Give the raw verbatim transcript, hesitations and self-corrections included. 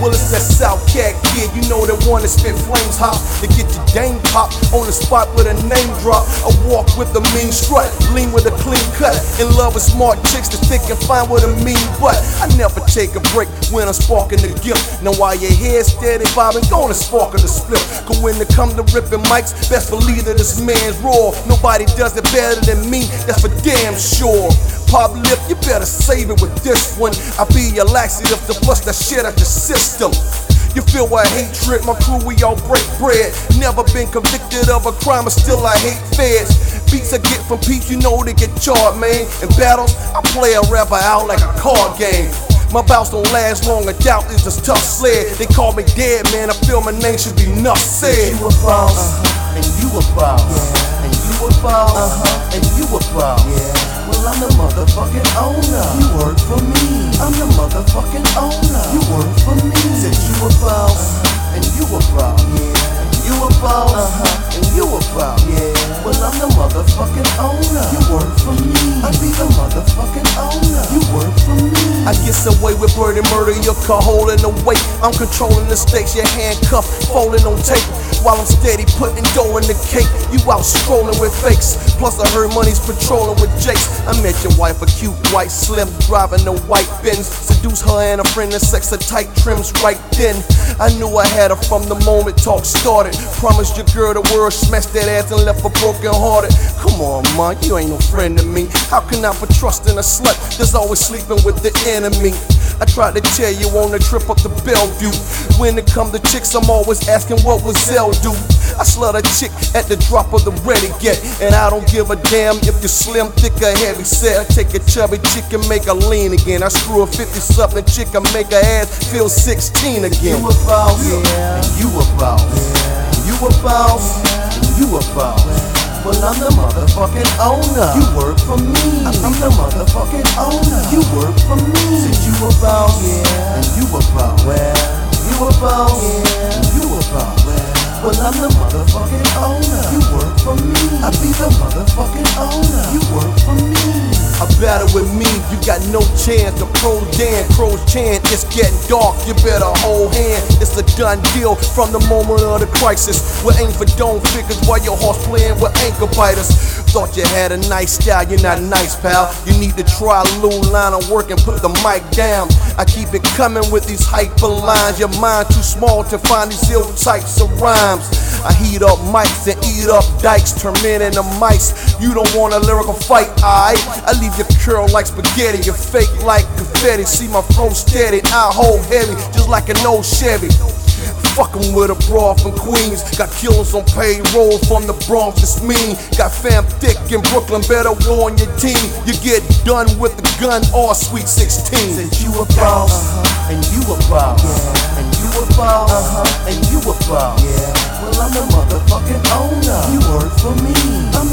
Well, it's that South Cat kid, you know that one that spit flames hot to get your dame pop on the spot with a name drop. I walk with a mean strut, lean with a clean cut. In love with smart chicks that thick and fine with a mean butt. I never take a break when I'm sparking the gift. Now while your head's steady bobbing, gonna spark of the split. Cause when it come to ripping mics, best believe that this man's raw. Nobody does it better than me, that's for damn sure. Pop lip, you better save it with this one. I be your laxative to flush that shit out your system. You feel what hatred, my crew, we all break bread. Never been convicted of a crime, but still I hate feds. Beats I get from Pete, you know they get charged, man. In battles, I play a rapper out like a card game. My bouts don't last long, a doubt is a tough sled. They call me dead, man, I feel my name should be enough said. You a boss, uh-huh. and you a boss, yeah. and you a boss, uh-huh. and you a boss. Yeah. Well, I'm the motherfucking owner. You work for me. I'm the motherfucking owner. You work for me. Said you a boss, uh-huh. and you a boss. Yeah. And you a boss, uh-huh. and you a boss. Yeah. Well, I'm the motherfucking owner. You work for me. I be the motherfucking owner. You work for me. I get away with murder, murder, your car holding the weight. I'm controlling the stakes, your handcuffed, folding on tape. While I'm steady putting dough in the cake, you out strolling with fakes. Plus I heard money's patrolling with jakes. I met your wife, a cute white slim, driving a white Benz. Seduce her and a friend and sex her tight trims right then. I knew I had her from the moment talk started. Promised your girl the world, smashed that ass and left her broken hearted. Come on, ma, you ain't no friend to me. How can I put trust in a slut that's always sleeping with the enemy? I tried to tell you on the trip up to Bellevue. When it come to chicks, I'm always asking what was Zell do. I slut a chick at the drop of the ready get. And I don't give a damn if you're slim, thick or heavy set. I take a chubby chick and make her lean again. I screw a fifty something chick and make her ass feel sixteen again. You a boss, yeah. and you a boss, yeah. and you a boss, yeah. and you a boss. Well, I'm the motherfucking owner. You work for me. I'm the motherfucking owner. You work for me. Said you a boss, yeah. and you a boss. Well, you a boss, yeah. and you a boss. Well, I'm the motherfucking owner. You work for me. I be the motherfucking owner. You work for me. A battle with me, you got no chance. The pro Dan, crows chant, it's getting dark, you better hold hand. It's a done deal from the moment of the crisis. We're aiming for dome figures while your horse playing with ankle biters. Thought you had a nice style, you're not nice, pal. You need to try a little line of work and put the mic down. I keep it coming with these hyper lines. Your mind too small to find these ill types of rhymes. I heat up mics and eat up dikes, turn men into mice. You don't want a lyrical fight, alright? I leave your curl like spaghetti, you fake like confetti. See my flow steady, I hold heavy, just like an old Chevy. Fucking with a broad from Queens. Got killers on payroll from the Bronx, it's mean. Got fam thick in Brooklyn, better warn your team. You get done with the gun or Sweet sixteen. Said you a boss, uh-huh. and you a boss, yeah. and you a boss, uh-huh. and you a boss. Yeah. Well, I'm the motherfucking owner. You work for me. I'm